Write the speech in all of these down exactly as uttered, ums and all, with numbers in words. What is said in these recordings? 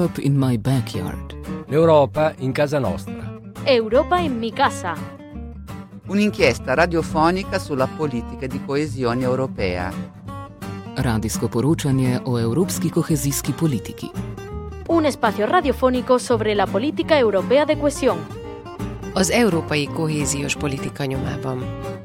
Europe in my backyard. L'Europa in casa nostra. Europa in mi casa. Un'inchiesta radiofonica sulla politica di coesione europea. Radijsko poročanje o evropski kohezijski politiki. Un espacio radiofónico sobre la política europea de cohesión. Az európai kohéziós politika nyomában.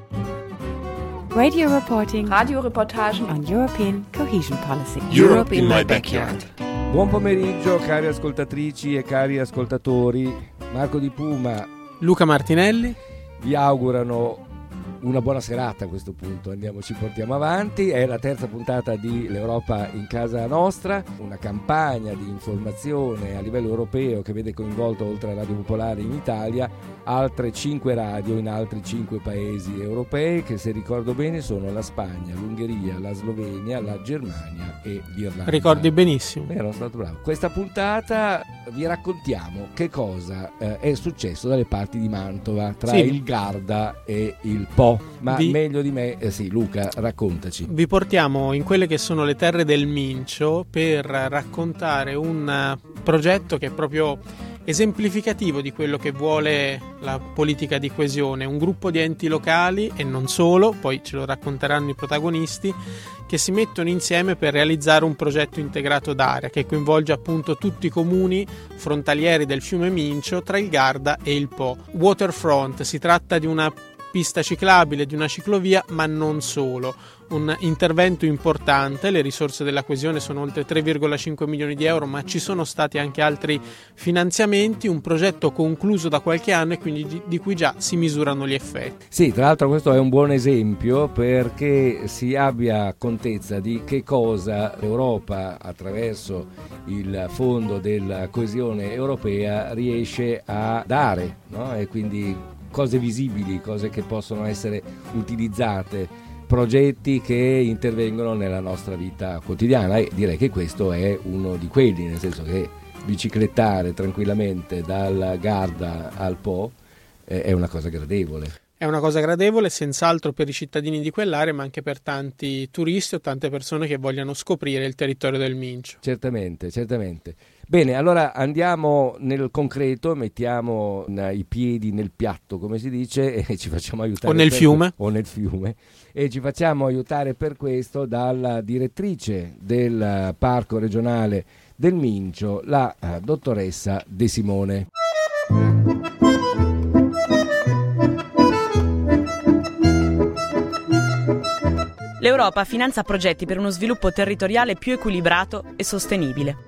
Radio reporting, radioreportagen on European cohesion policy. Europe in my backyard. Buon pomeriggio cari ascoltatrici e cari ascoltatori. Marco Di Puma, Luca Martinelli vi augurano una buona serata a questo punto. Andiamo, ci portiamo avanti. È la terza puntata di L'Europa in casa nostra, una campagna di informazione a livello europeo che vede coinvolto, oltre a Radio Popolare in Italia, altre cinque radio in altri cinque paesi europei che, se ricordo bene, sono la Spagna, l'Ungheria, la Slovenia, la Germania e l'Irlanda. Ricordi benissimo. Ero stato bravo. Questa puntata vi raccontiamo che cosa eh, è successo dalle parti di Mantova, tra sì. il Garda e il Po. Ma vi... meglio di me, eh sì, Luca, raccontaci. Vi portiamo in quelle che sono le terre del Mincio per raccontare un progetto che è proprio esemplificativo di quello che vuole la politica di coesione. Un gruppo di enti locali, e non solo, poi ce lo racconteranno i protagonisti, che si mettono insieme per realizzare un progetto integrato d'area che coinvolge appunto tutti i comuni frontalieri del fiume Mincio tra il Garda e il Po. Waterfront, si tratta di una pista ciclabile, di una ciclovia, ma non solo. Un intervento importante, le risorse della coesione sono oltre tre virgola cinque milioni di euro, ma ci sono stati anche altri finanziamenti, un progetto concluso da qualche anno e quindi di, di cui già si misurano gli effetti. Sì, tra l'altro questo è un buon esempio perché si abbia contezza di che cosa l'Europa, attraverso il fondo della coesione europea, riesce a dare, no? E quindi cose visibili, cose che possono essere utilizzate, progetti che intervengono nella nostra vita quotidiana, e direi che questo è uno di quelli, nel senso che biciclettare tranquillamente dal Garda al Po eh, è una cosa gradevole. È una cosa gradevole senz'altro per i cittadini di quell'area, ma anche per tanti turisti o tante persone che vogliano scoprire il territorio del Mincio. Certamente, certamente. Bene, allora andiamo nel concreto, mettiamo i piedi nel piatto, come si dice, e ci facciamo aiutare. O nel per, fiume. O nel fiume. E ci facciamo aiutare per questo dalla direttrice del Parco regionale del Mincio, la uh, dottoressa De Simone. L'Europa finanzia progetti per uno sviluppo territoriale più equilibrato e sostenibile.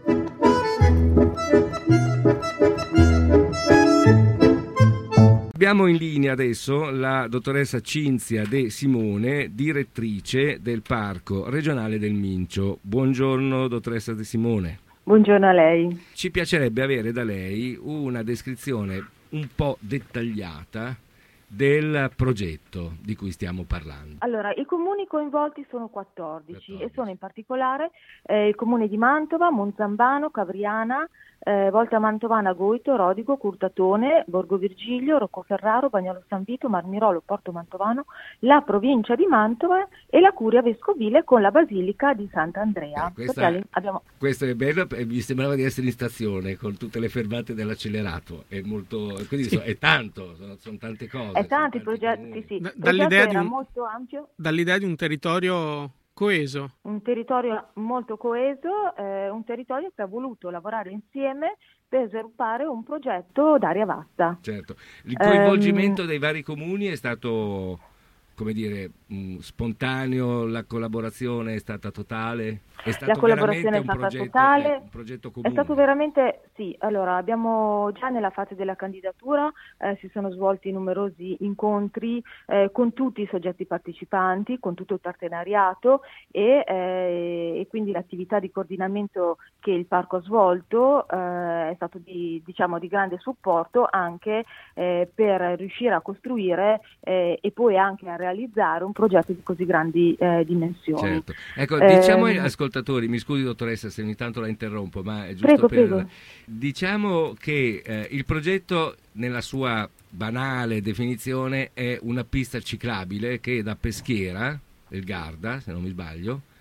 Abbiamo in linea adesso la dottoressa Cinzia De Simone, direttrice del Parco regionale del Mincio. Buongiorno dottoressa De Simone. Buongiorno a lei. Ci piacerebbe avere da lei una descrizione un po' dettagliata del progetto di cui stiamo parlando. Allora, i comuni coinvolti sono quattordici, quattordici. E sono in particolare eh, il comune di Mantova, Monzambano, Cavriana, eh, Volta Mantovana, Goito, Rodigo, Curtatone, Borgo Virgilio, Roccoferraro, Bagnolo San Vito, Marmirolo, Porto Mantovano, la provincia di Mantova e la curia vescovile con la basilica di Sant'Andrea. Eh, questa, abbiamo... questo è bello, mi sembrava di essere in stazione con tutte le fermate dell'accelerato, è molto, quindi sì. so, è tanto, sono, sono tante cose. È tanti progetti, sì. D- dall'idea, era di un, molto ampio. dall'idea di un territorio coeso. Un territorio molto coeso, eh, un territorio che ha voluto lavorare insieme per sviluppare un progetto d'area vasta. Certo. Il coinvolgimento um, ehm, dei vari comuni è stato, come dire, mh, spontaneo, la collaborazione è stata totale? È stato la collaborazione è stata progetto, totale, è un progetto comune. È stato veramente, sì, allora abbiamo già nella fase della candidatura eh, si sono svolti numerosi incontri eh, con tutti i soggetti partecipanti, con tutto il partenariato e, eh, e quindi l'attività di coordinamento che il parco ha svolto eh, è stato di, diciamo, di grande supporto anche eh, per riuscire a costruire eh, e poi anche a realizzare un progetto di così grandi eh, dimensioni. Certo. Ecco, diciamo eh, ascoltatori, mi scusi dottoressa se ogni tanto la interrompo, ma è giusto prego, per... Prego. Diciamo che eh, il progetto nella sua banale definizione è una pista ciclabile che da Peschiera, il Garda, se non mi sbaglio,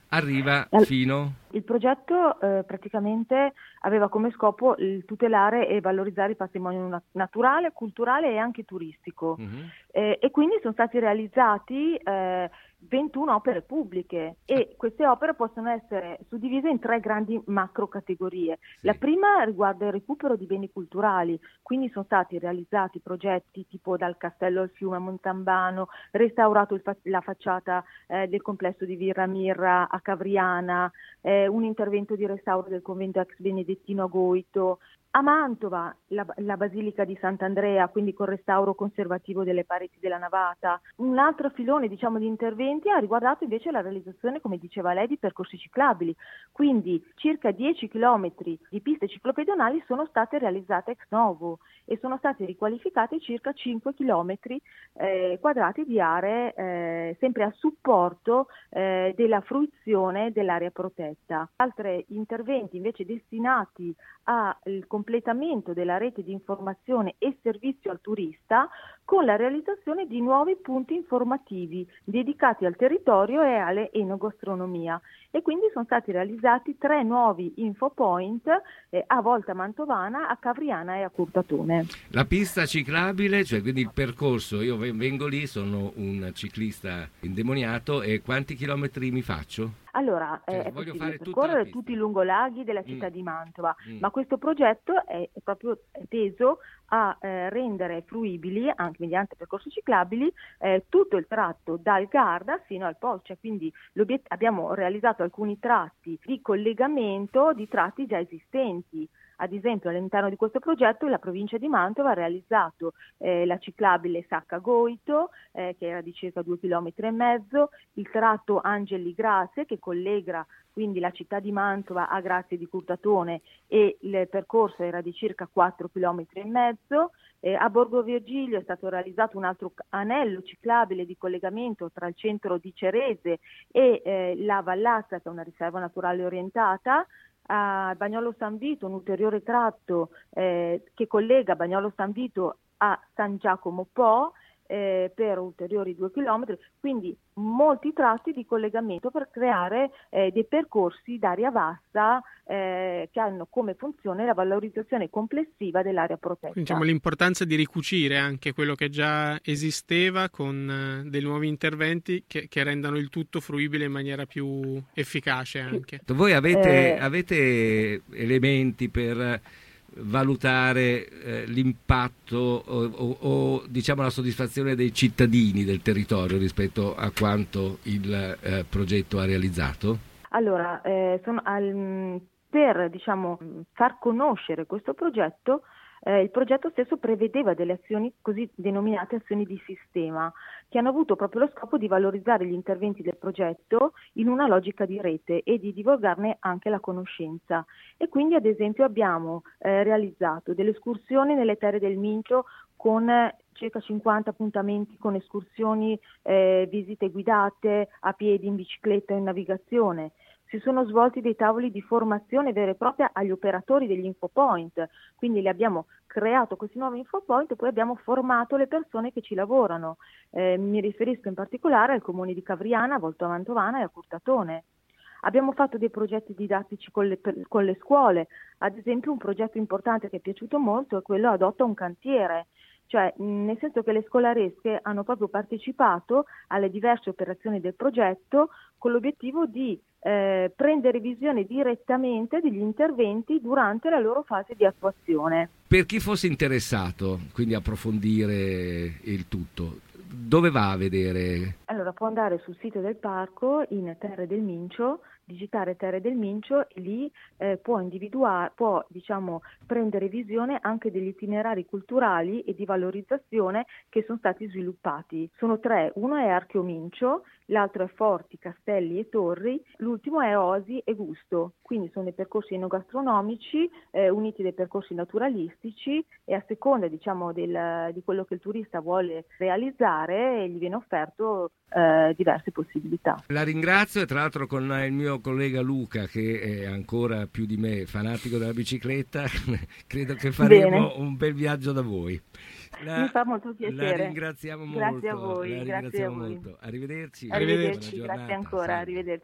arriva Al- fino... Il progetto eh, praticamente aveva come scopo il tutelare e valorizzare il patrimonio na- naturale, culturale e anche turistico. Mhm. Eh, e quindi sono stati realizzati eh, ventuno opere pubbliche e queste opere possono essere suddivise in tre grandi macro categorie. Sì. La prima riguarda il recupero di beni culturali, quindi sono stati realizzati progetti tipo dal castello al fiume a Montambano, restaurato il fa- la facciata eh, del complesso di Virra Mirra a Cavriana, eh, un intervento di restauro del convento ex benedettino a Goito. A Mantova la, la Basilica di Sant'Andrea, quindi col restauro conservativo delle pareti della navata. Un altro filone, diciamo, di interventi ha riguardato invece la realizzazione, come diceva lei, di percorsi ciclabili. Quindi circa dieci chilometri di piste ciclopedonali sono state realizzate ex novo e sono stati riqualificati circa cinque chilometri eh, quadrati di aree eh, sempre a supporto eh, della fruizione dell'area protetta. Altri interventi invece destinati al completamento della rete di informazione e servizio al turista con la realizzazione di nuovi punti informativi dedicati al territorio e all'enogastronomia, e quindi sono stati realizzati tre nuovi infopoint eh, a Volta Mantovana, a Cavriana e a Curtatone. La pista ciclabile, cioè quindi il percorso, io vengo lì, sono un ciclista indemoniato, e quanti chilometri mi faccio? Allora, Cioè, eh, è voglio possibile fare tutta la percorrere pista. tutti i lungolaghi della città Mm. di Mantova, Mm. ma questo progetto è, è proprio teso a eh, rendere fruibili, anche mediante percorsi ciclabili, eh, tutto il tratto dal Garda fino al Polce. Quindi l'obiet- abbiamo realizzato alcuni tratti di collegamento di tratti già esistenti. Ad esempio, all'interno di questo progetto la provincia di Mantova ha realizzato eh, la ciclabile Sacca-Goito, eh, che era di circa due chilometri e mezzo, il tratto Angeli-Grazie, che collega quindi la città di Mantova a Grazie di Curtatone, e il percorso era di circa quattro chilometri e mezzo. Eh, a Borgo Virgilio è stato realizzato un altro anello ciclabile di collegamento tra il centro di Cerese e eh, la Vallazza, che è una riserva naturale orientata. A Bagnolo San Vito un ulteriore tratto eh, che collega Bagnolo San Vito a San Giacomo Po eh, per ulteriori due chilometri, quindi molti tratti di collegamento per creare eh, dei percorsi d'aria vasta eh, che hanno come funzione la valorizzazione complessiva dell'area protetta. Quindi, diciamo, l'importanza di ricucire anche quello che già esisteva con eh, dei nuovi interventi che, che rendano il tutto fruibile in maniera più efficace anche. Voi avete, Eh, avete elementi per valutare eh, l'impatto o, o, o diciamo la soddisfazione dei cittadini del territorio rispetto a quanto il eh, progetto ha realizzato? Allora, eh, sono al, per diciamo, far conoscere questo progetto, eh, il progetto stesso prevedeva delle azioni così denominate azioni di sistema, che hanno avuto proprio lo scopo di valorizzare gli interventi del progetto in una logica di rete e di divulgarne anche la conoscenza. E quindi, ad esempio, abbiamo eh, realizzato delle escursioni nelle terre del Mincio con eh, circa cinquanta appuntamenti con escursioni, eh, visite guidate a piedi, in bicicletta e in navigazione. Si sono svolti dei tavoli di formazione vera e propria agli operatori degli infopoint, quindi li abbiamo creato questi nuovi infopoint e poi abbiamo formato le persone che ci lavorano. Eh, mi riferisco in particolare al comune di Cavriana, a Volta Mantovana e a Curtatone. Abbiamo fatto dei progetti didattici con le, per, con le scuole, ad esempio un progetto importante che è piaciuto molto è quello Adotta un cantiere, cioè nel senso che le scolaresche hanno proprio partecipato alle diverse operazioni del progetto con l'obiettivo di eh, prendere visione direttamente degli interventi durante la loro fase di attuazione. Per chi fosse interessato, quindi approfondire il tutto, dove va a vedere? Allora, può andare sul sito del parco in Terre del Mincio, digitare Terre del Mincio e lì eh, può individuare, può diciamo prendere visione anche degli itinerari culturali e di valorizzazione che sono stati sviluppati. Sono tre, uno è Archeo Mincio, l'altro è Forti, Castelli e Torri, l'ultimo è Osi e Gusto. Quindi sono dei percorsi enogastronomici eh, uniti dei percorsi naturalistici e a seconda diciamo del, di quello che il turista vuole realizzare gli viene offerto eh, diverse possibilità. La ringrazio, e tra l'altro con il mio collega Luca, che è ancora più di me fanatico della bicicletta, credo che faremo Bene. un bel viaggio da voi. La, Mi fa molto piacere. La ringraziamo molto. Grazie a voi, la grazie a voi. molto. Arrivederci. Arrivederci, Buona grazie giornata. ancora, Sì. arrivederci.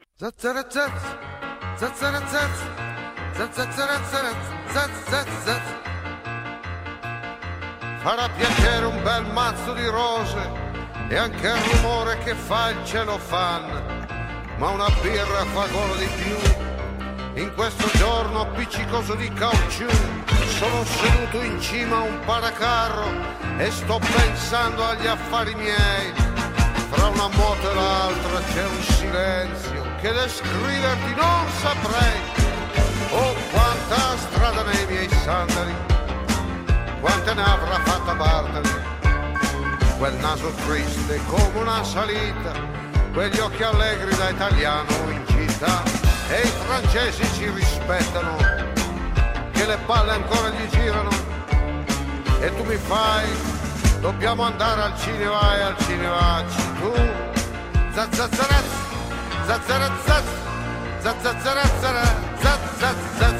Farà piacere un bel mazzo di rose e anche il rumore che fa il celofan, ma una birra fa gola di più. In questo giorno appiccicoso di caucciù sono seduto in cima a un paracarro e sto pensando agli affari miei. Fra una moto e l'altra c'è un silenzio che descriverti non saprei. Oh, quanta strada nei miei sandali, quante ne avrà fatta Bartali. Quel naso triste come una salita, quegli occhi allegri da italiano in città. E i francesi ci rispettano, che le palle ancora gli girano. E tu mi fai, dobbiamo andare al cinema e al cinema tu. Zazzazaraz, zazzarazaz, zazzazarazara, zazzazaz.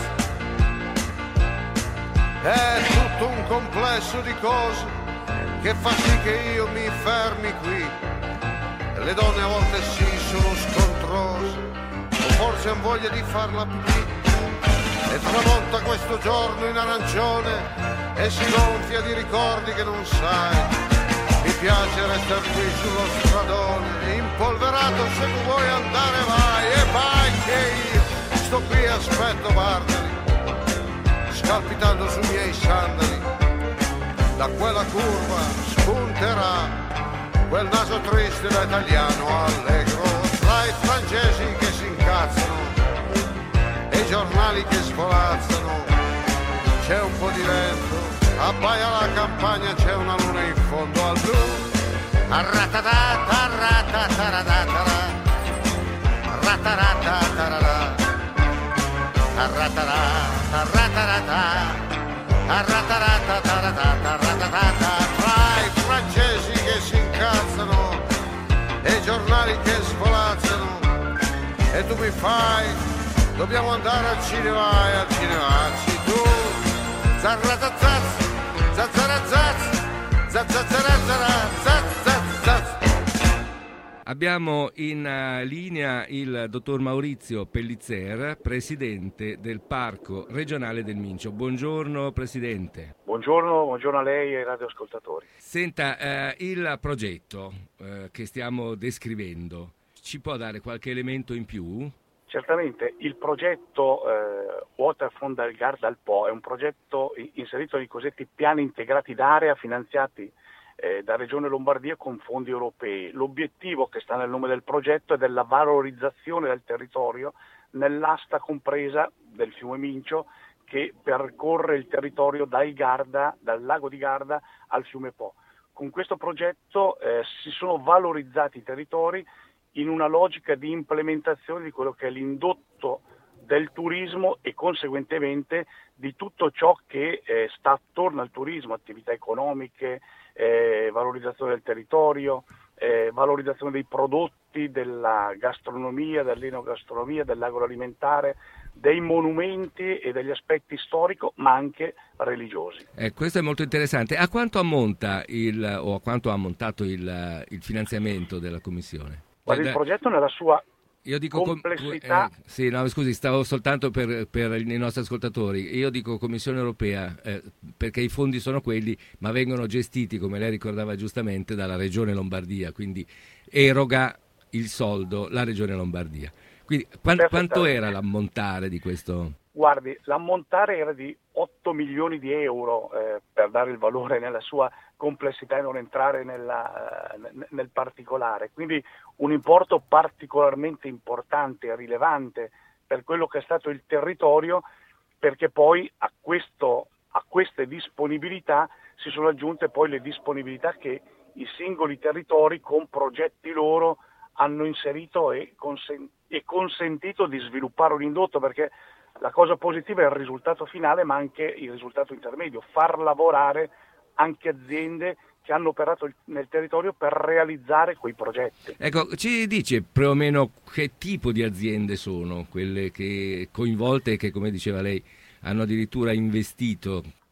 È tutto un complesso di cose che fa sì che io mi fermi qui. Le donne a volte sì sono scontrose, o forse han voglia di farla pipì. E tramonta questo giorno in arancione e si gonfia di ricordi che non sai. Mi piace restare qui sullo stradone, impolverato, se tu vuoi andare vai. E vai che io sto qui e aspetto Bartali, scalpitando sui miei sandali. Da quella curva spunterà quel naso triste da italiano allegro. Tra i francesi che si incazzano e i giornali che svolazzano, c'è un po' di vento, abbaia la campagna, c'è una luna in fondo al blu. Arratatata, ratataratara, rataratatara, arratarata, ratarata, arratarata, ratatata. Tra i francesi che si incazzano e i giornali che svolazzano, e tu mi fai, dobbiamo andare al cinema e al cinema tu. Zarratazaz, zazzarazaz, zazzazarazara, zazzazaz. Abbiamo in uh, linea il dottor Maurizio Pellizzer, presidente del Parco regionale del Mincio. Buongiorno Presidente. Buongiorno, buongiorno a lei e ai radioascoltatori. Senta, uh, il progetto uh, che stiamo descrivendo, ci può dare qualche elemento in più? Certamente, il progetto eh, Waterfront dal Garda al Po è un progetto inserito nei cosiddetti piani integrati d'area finanziati eh, da Regione Lombardia con fondi europei. L'obiettivo che sta nel nome del progetto è della valorizzazione del territorio nell'asta compresa del fiume Mincio che percorre il territorio dal Garda, dal lago di Garda al fiume Po. Con questo progetto eh, si sono valorizzati i territori in una logica di implementazione di quello che è l'indotto del turismo e conseguentemente di tutto ciò che eh, sta attorno al turismo, attività economiche, eh, valorizzazione del territorio, eh, valorizzazione dei prodotti, della gastronomia, dell'enogastronomia, dell'agroalimentare, dei monumenti e degli aspetti storico ma anche religiosi. Eh, questo è molto interessante. A quanto ammonta il, o a quanto ha ammontato il, il finanziamento della Commissione? Guarda, il progetto nella sua Io dico complessità... Com- eh, sì, no, scusi, stavo soltanto per, per i nostri ascoltatori. Io dico Commissione Europea eh, perché i fondi sono quelli, ma vengono gestiti, come lei ricordava giustamente, dalla Regione Lombardia, quindi eroga il soldo la Regione Lombardia. Quindi quant- quanto era l'ammontare di questo? Guardi, l'ammontare era di otto milioni di euro, eh, per dare il valore nella sua complessità e non entrare nella, eh, nel particolare. Quindi un importo particolarmente importante e rilevante per quello che è stato il territorio, perché poi a, questo, a queste disponibilità si sono aggiunte poi le disponibilità che i singoli territori con progetti loro hanno inserito e, consen- e consentito di sviluppare un indotto, perché la cosa positiva è il risultato finale, ma anche il risultato intermedio, far lavorare anche aziende che hanno operato nel territorio per realizzare quei progetti. Ecco, ci dice più o meno che tipo di aziende sono quelle che coinvolte e che, come diceva lei, hanno addirittura investito?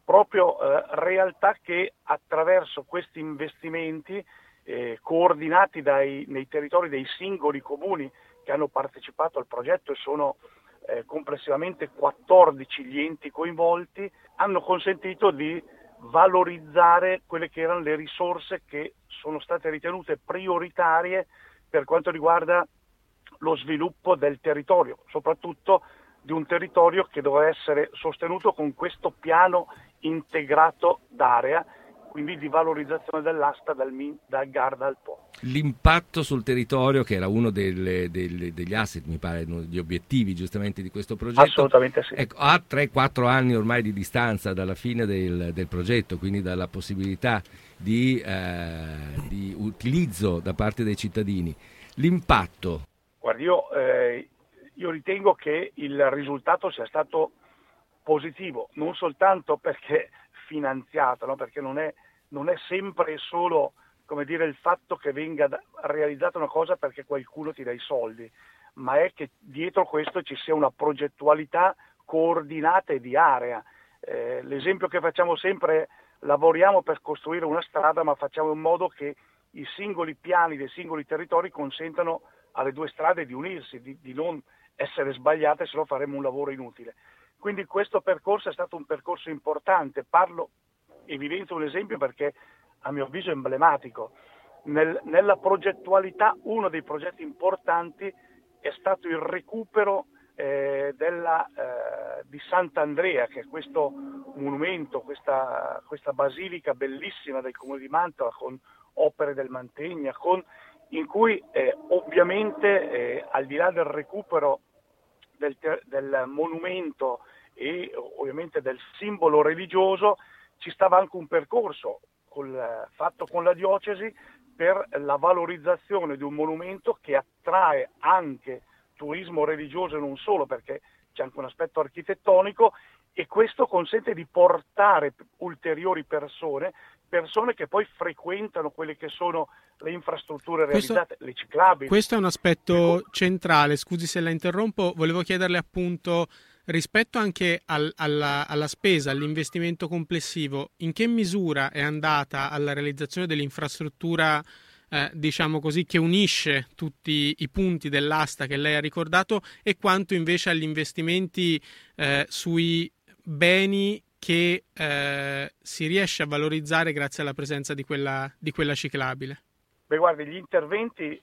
proprio eh, realtà che attraverso questi investimenti eh, coordinati dai, nei territori dei singoli comuni che hanno partecipato al progetto, e sono eh, complessivamente quattordici gli enti coinvolti, hanno consentito di valorizzare quelle che erano le risorse che sono state ritenute prioritarie per quanto riguarda lo sviluppo del territorio, soprattutto di un territorio che doveva essere sostenuto con questo piano integrato d'area, quindi di valorizzazione dell'asta dal, dal Garda al Po. L'impatto sul territorio, che era uno delle, delle, degli asset, mi pare, uno degli obiettivi giustamente di questo progetto. Assolutamente sì. Ecco, ha tre quattro anni ormai di distanza dalla fine del, del progetto, quindi dalla possibilità di, eh, di utilizzo da parte dei cittadini. L'impatto? Guardi, io, eh, io ritengo che il risultato sia stato positivo, non soltanto perché finanziato, no? Perché non è, non è sempre solo, come dire, il fatto che venga realizzata una cosa perché qualcuno ti dà i soldi, ma è che dietro questo ci sia una progettualità coordinata e di area. Eh, l'esempio che facciamo sempre è: lavoriamo per costruire una strada, ma facciamo in modo che i singoli piani dei singoli territori consentano alle due strade di unirsi, di, di non essere sbagliate, se no faremo un lavoro inutile. Quindi questo percorso è stato un percorso importante. Parlo, evidenzio un esempio perché a mio avviso è emblematico. Nel, nella progettualità uno dei progetti importanti è stato il recupero eh, della, eh, di Sant'Andrea, che è questo monumento, questa, questa basilica bellissima del comune di Mantova, con opere del Mantegna, con, in cui eh, ovviamente eh, al di là del recupero del, del monumento e ovviamente del simbolo religioso, ci stava anche un percorso col, fatto con la diocesi per la valorizzazione di un monumento che attrae anche turismo religioso e non solo, perché c'è anche un aspetto architettonico, e questo consente di portare ulteriori persone, persone che poi frequentano quelle che sono le infrastrutture realizzate, questo, le ciclabili. Questo è un aspetto centrale, scusi se la interrompo, volevo chiederle appunto, rispetto anche al, alla, alla spesa, all'investimento complessivo, in che misura è andata alla realizzazione dell'infrastruttura, eh, diciamo così, che unisce tutti i punti dell'asta che lei ha ricordato, e quanto invece agli investimenti eh, sui beni che eh, si riesce a valorizzare grazie alla presenza di quella, di quella ciclabile? Beh, guardi, gli interventi,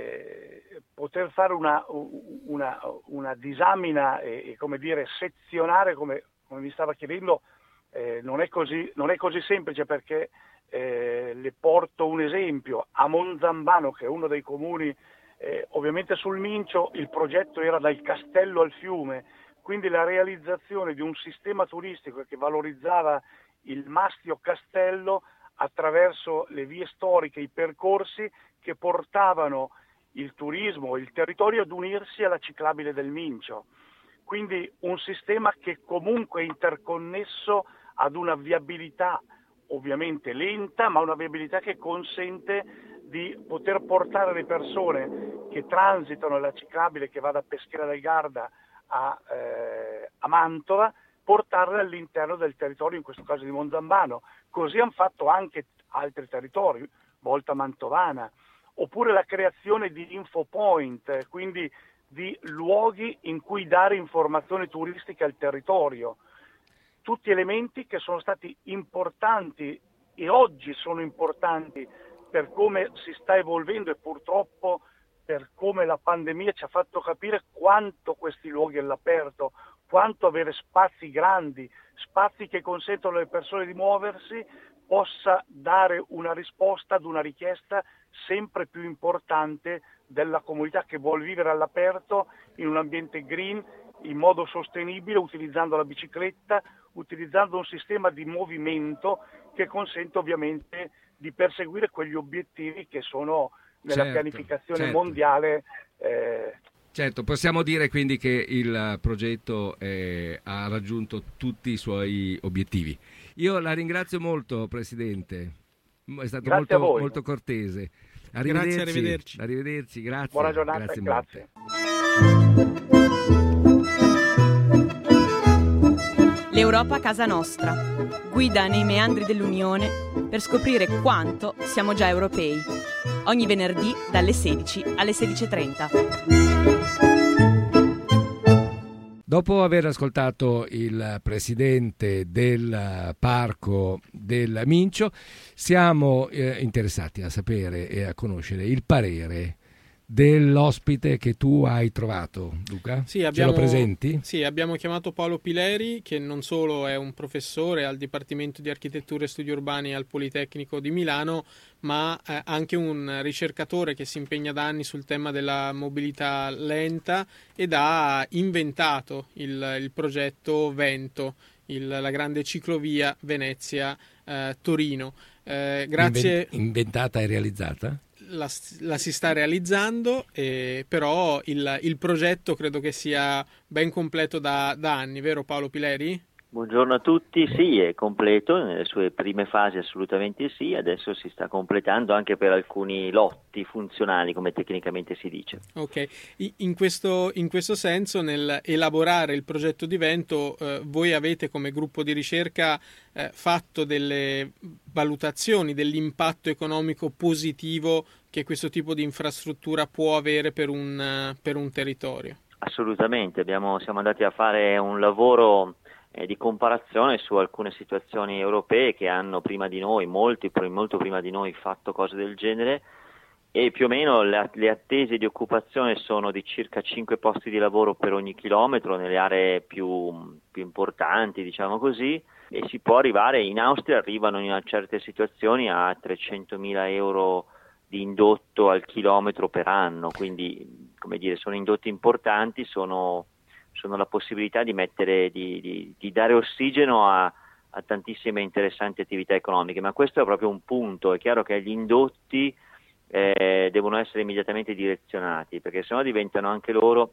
eh, poter fare una, una, una disamina e, e come dire sezionare, come, come mi stava chiedendo, eh, non è così, non è così semplice, perché eh, le porto un esempio. A Monzambano, che è uno dei comuni, eh, ovviamente sul Mincio, il progetto era dal castello al fiume, quindi la realizzazione di un sistema turistico che valorizzava il mastio castello attraverso le vie storiche, i percorsi che portavano il turismo, il territorio ad unirsi alla ciclabile del Mincio. Quindi un sistema che comunque è interconnesso ad una viabilità ovviamente lenta, ma una viabilità che consente di poter portare le persone che transitano la ciclabile che va da Peschiera del Garda a, eh, a Mantova, portarle all'interno del territorio, in questo caso di Monzambano. Così hanno fatto anche altri territori, Volta Mantovana, oppure la creazione di infopoint, quindi di luoghi in cui dare informazioni turistiche al territorio. Tutti elementi che sono stati importanti e oggi sono importanti per come si sta evolvendo e purtroppo per come la pandemia ci ha fatto capire quanto questi luoghi all'aperto, quanto avere spazi grandi, spazi che consentono alle persone di muoversi, possa dare una risposta ad una richiesta sempre più importante della comunità che vuole vivere all'aperto in un ambiente green, in modo sostenibile, utilizzando la bicicletta, utilizzando un sistema di movimento che consente ovviamente di perseguire quegli obiettivi che sono nella certo, pianificazione certo. mondiale. Eh, Certo, possiamo dire quindi che il progetto eh, ha raggiunto tutti i suoi obiettivi. Io la ringrazio molto, Presidente, è stato grazie molto, molto cortese. Arrivederci, grazie, arrivederci. Arrivederci, grazie. Buona giornata, grazie. grazie. L'Europa Europa casa nostra. Guida nei meandri dell'Unione per scoprire quanto siamo già europei. Ogni venerdì dalle sedici alle sedici e trenta. Dopo aver ascoltato il presidente del parco del Mincio, siamo eh, interessati a sapere e a conoscere il parere dell'ospite che tu hai trovato, Luca. Sì, abbiamo, Ce lo presenti? Sì, abbiamo chiamato Paolo Pileri, che non solo è un professore al Dipartimento di Architettura e Studi Urbani al Politecnico di Milano, ma eh, anche un ricercatore che si impegna da anni sul tema della mobilità lenta ed ha inventato il, il progetto Vento, il, la grande ciclovia Venezia-Torino. Eh, grazie. Inventata e realizzata? La, la si sta realizzando, eh, però il, il progetto credo che sia ben completo da, da anni, vero Paolo Pileri? Buongiorno a tutti, sì, è completo, nelle sue prime fasi assolutamente sì, adesso si sta completando anche per alcuni lotti funzionali, come tecnicamente si dice. Ok, in questo, in questo senso, nel elaborare il progetto di Vento, eh, voi avete come gruppo di ricerca eh, fatto delle valutazioni dell'impatto economico positivo che questo tipo di infrastruttura può avere per un, per un territorio? Assolutamente, abbiamo, siamo andati a fare un lavoro eh, di comparazione su alcune situazioni europee che hanno prima di noi, molti, molto prima di noi, fatto cose del genere, e più o meno le, le attese di occupazione sono di circa cinque posti di lavoro per ogni chilometro nelle aree più, più importanti, diciamo così, e si può arrivare, in Austria arrivano in certe situazioni a trecentomila euro di indotto al chilometro per anno, quindi come dire, sono indotti importanti, sono, sono la possibilità di mettere, di, di, di dare ossigeno a, a tantissime interessanti attività economiche, ma questo è proprio un punto. È chiaro che gli indotti eh, devono essere immediatamente direzionati, perché sennò diventano anche loro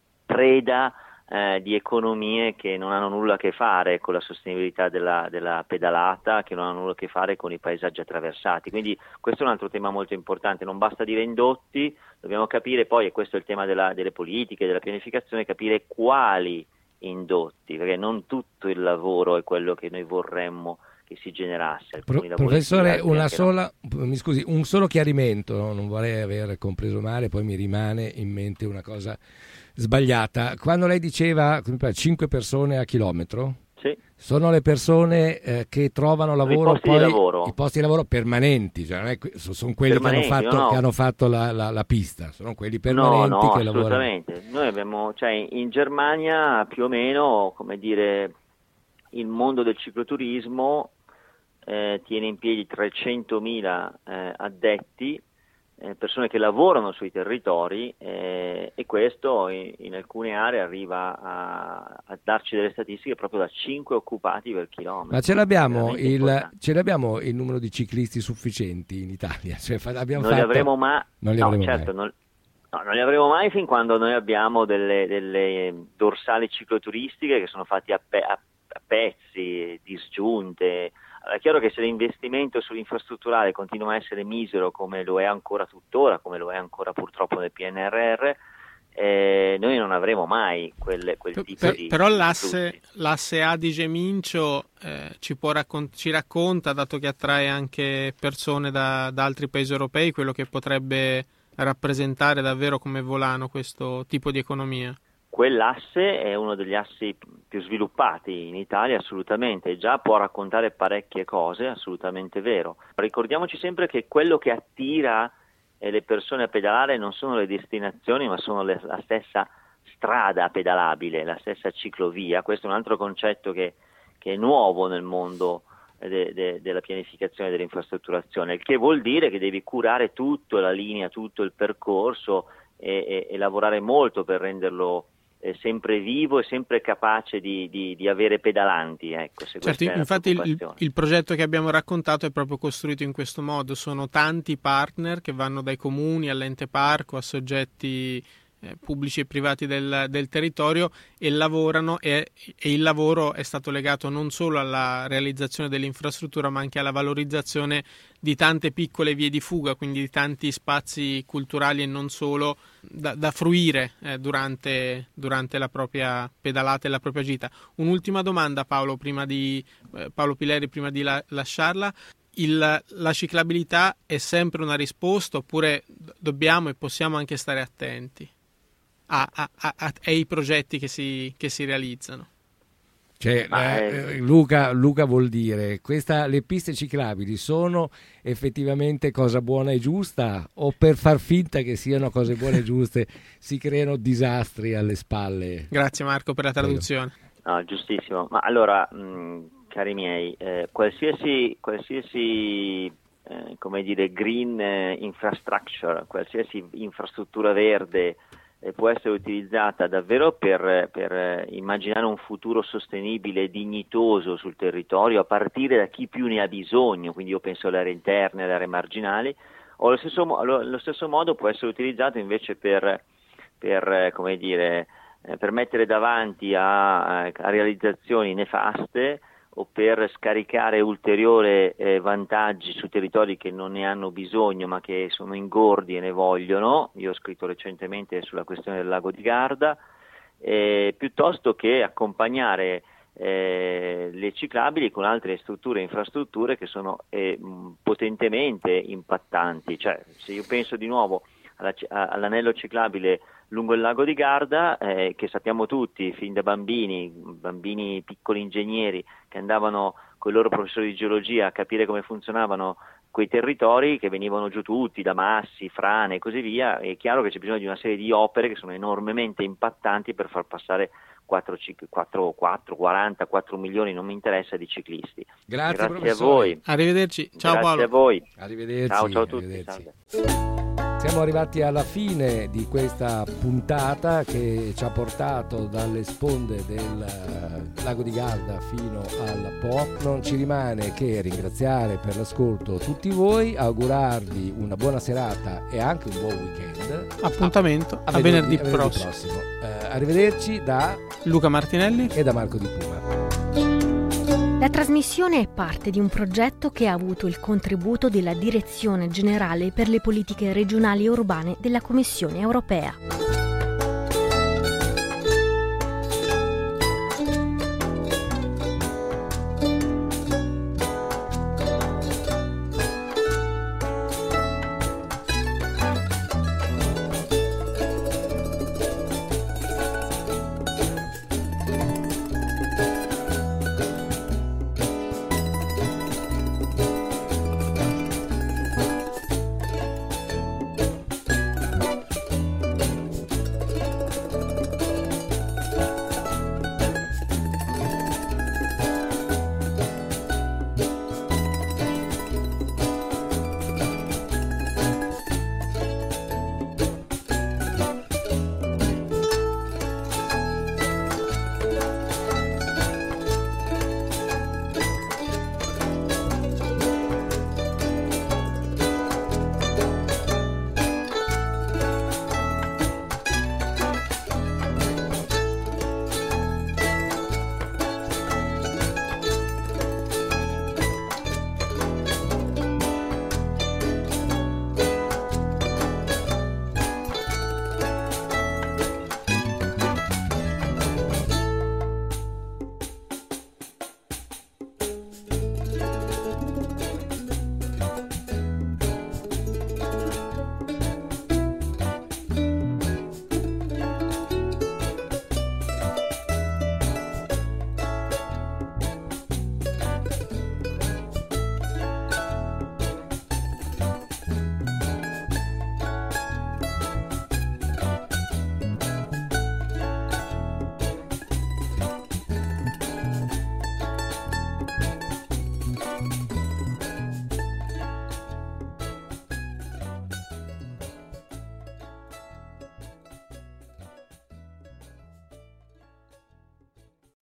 preda eh, di economie che non hanno nulla a che fare con la sostenibilità della, della pedalata, che non hanno nulla a che fare con i paesaggi attraversati. Quindi questo è un altro tema molto importante, non basta dire indotti, dobbiamo capire poi, e questo è il tema della, delle politiche, della pianificazione, capire quali indotti, perché non tutto il lavoro è quello che noi vorremmo che si generasse. Pro, professore, una sola, no. mi scusi, un solo chiarimento, no? Non vorrei aver compreso male, poi mi rimane in mente una cosa sbagliata. Quando lei diceva cinque persone a chilometro, sì, sono le persone eh, che trovano lavoro, I posti poi di lavoro, i posti di lavoro permanenti, cioè non è, sono quelli che hanno fatto, no. che hanno fatto la, la, la pista, sono quelli permanenti no, no, che assolutamente. lavorano. Noi abbiamo, cioè in Germania più o meno, come dire, il mondo del cicloturismo eh, tiene in piedi trecentomila eh, addetti, eh, persone che lavorano sui territori, eh, e questo in, in alcune aree arriva a, a darci delle statistiche proprio da cinque occupati per chilometro. Ma ce l'abbiamo, il, ce l'abbiamo il numero di ciclisti sufficienti in Italia? Cioè, abbiamo non fatto... li avremo ma... non li no, avremo certo, mai. Non... No, non li avremo mai fin quando noi abbiamo delle, delle dorsali cicloturistiche che sono fatti a, pe- a, a pezzi, disgiunte. È chiaro che se l'investimento sull'infrastrutturale continua a essere misero, come lo è ancora tuttora, come lo è ancora purtroppo nel P N R R, eh, noi non avremo mai quel, quel tipo per, di... Però l'asse, l'asse Adige-Mincio eh, ci, può raccont- ci racconta, dato che attrae anche persone da, da altri paesi europei, quello che potrebbe rappresentare davvero come volano questo tipo di economia. Quell'asse è uno degli assi più sviluppati in Italia, assolutamente, già può raccontare parecchie cose, assolutamente vero. Ricordiamoci sempre che quello che attira eh, le persone a pedalare non sono le destinazioni, ma sono le, la stessa strada pedalabile, la stessa ciclovia. Questo è un altro concetto che, che è nuovo nel mondo de, de, della pianificazione e dell'infrastrutturazione, il che vuol dire che devi curare tutta la linea, tutto il percorso e, e, e lavorare molto per renderlo sempre vivo e sempre capace di, di, di avere pedalanti, ecco, se certo, infatti il, il progetto che abbiamo raccontato è proprio costruito in questo modo. Sono tanti partner che vanno dai comuni all'ente parco a soggetti eh, pubblici e privati del, del territorio e lavorano e, e il lavoro è stato legato non solo alla realizzazione dell'infrastruttura ma anche alla valorizzazione di tante piccole vie di fuga, quindi di tanti spazi culturali e non solo da, da fruire eh, durante, durante la propria pedalata e la propria gita. Un'ultima domanda, Paolo, prima di, eh, Paolo Pileri, prima di la, lasciarla. Il, la ciclabilità è sempre una risposta oppure dobbiamo e possiamo anche stare attenti a, a, a, a, ai progetti che si, che si realizzano? Cioè, eh, Luca, Luca vuol dire, questa, le piste ciclabili sono effettivamente cosa buona e giusta o per far finta che siano cose buone e giuste si creano disastri alle spalle? Grazie Marco per la traduzione. No, giustissimo. Ma allora, mh, cari miei, eh, qualsiasi, qualsiasi eh, come dire, green eh, infrastructure, qualsiasi infrastruttura verde eh, può essere utilizzata davvero per, per eh, immaginare un futuro sostenibile e dignitoso sul territorio a partire da chi più ne ha bisogno, quindi io penso alle aree interne, alle aree marginali, o allo stesso, allo, allo stesso modo può essere utilizzato invece per, per eh, come dire, eh, per mettere davanti a, a realizzazioni nefaste o per scaricare ulteriori eh, vantaggi su territori che non ne hanno bisogno ma che sono ingordi e ne vogliono. Io ho scritto recentemente sulla questione del lago di Garda, eh, piuttosto che accompagnare eh, le ciclabili con altre strutture e infrastrutture che sono eh, potentemente impattanti. Cioè, se io penso di nuovo alla, all'anello ciclabile lungo il lago di Garda, eh, che sappiamo tutti, fin da bambini, bambini piccoli ingegneri che andavano con i loro professori di geologia a capire come funzionavano quei territori, che venivano giù tutti, da massi, frane e così via. È chiaro che c'è bisogno di una serie di opere che sono enormemente impattanti per far passare quattro, quattro, quattro, quarantaquattro milioni, non mi interessa, di ciclisti. Grazie, Grazie a voi. Arrivederci. Ciao Grazie Paolo. a voi. Arrivederci. Ciao, ciao a tutti. Arrivederci. Salve. Siamo arrivati alla fine di questa puntata che ci ha portato dalle sponde del lago di Garda fino al Po. Non ci rimane che ringraziare per l'ascolto tutti voi, augurarvi una buona serata e anche un buon weekend. Appuntamento a, a, a venerdì, venerdì prossimo. prossimo. Eh, arrivederci da Luca Martinelli e da Marco Di Puma. La trasmissione è parte di un progetto che ha avuto il contributo della Direzione Generale per le Politiche Regionali e Urbane della Commissione Europea.